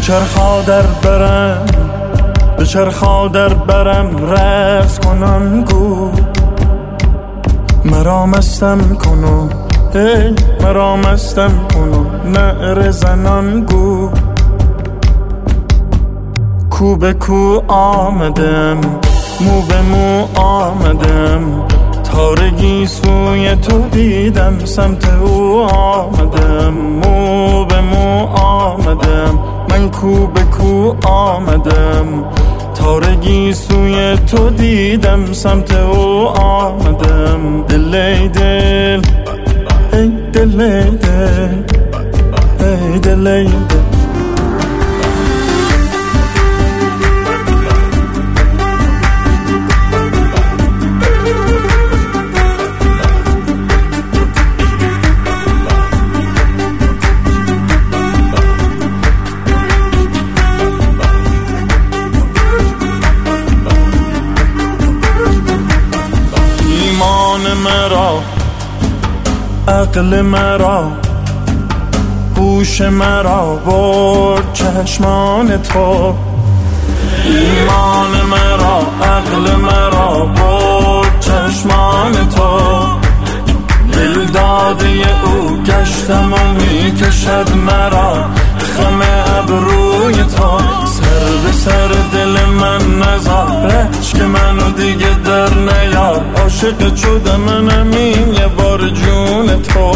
به چرخا در برم رقص کنان گو مرا مستم کنو مرا مستم کنو نعره زنان گو کو به کو آمدم مو به مو آمدم تارگی سوی تو دیدم سمت او آمدم مو به مو آمدم من کو به کو آمدم تارگی سوی تو دیدم سمت او آمدم دل ای دل ای دل ای دل ای دل ای دل مرا عقل مرا هوش مرا برد چشمان تو ایمان مرا عقل مرا برد چشمان تو دل داده او گشتم و میکشد مرا خم ابروی تو سر به سر دل من نزار که منو دیگه در نیار عاشق شدم منم یه بار جون تو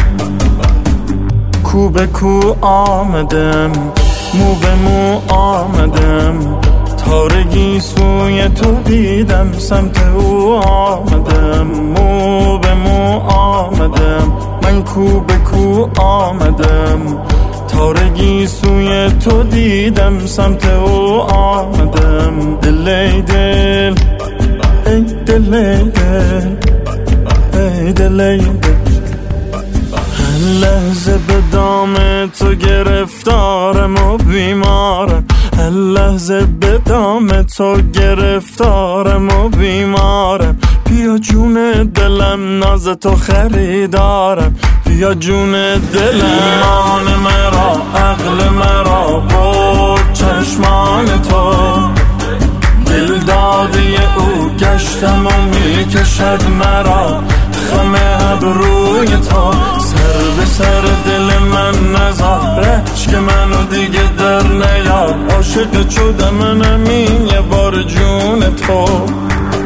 کو به کو آمدم مو به مو آمدم تارگی سوی تو دیدم سمت او آمدم مو به مو آمدم من کو به کو آمدم تارگی سوی تو دیدم سمت او آمدم دل ای دل ای دل ای دل ای دل ای دل هر لحظه به دام تو گرفتارم و بیمارم هر لحظه به دام تو گرفتارم و بیمارم بیا جون دلم ناز تو خریدارم بیا جون دلم ایمان مرا عقل مرا برد چشمان تو دل داده او گشتم و میکشد مرا خم ابروی تو سر به سر دل من نزار که منو دیگه در نیار عاشق شدم منم یه بار جون تو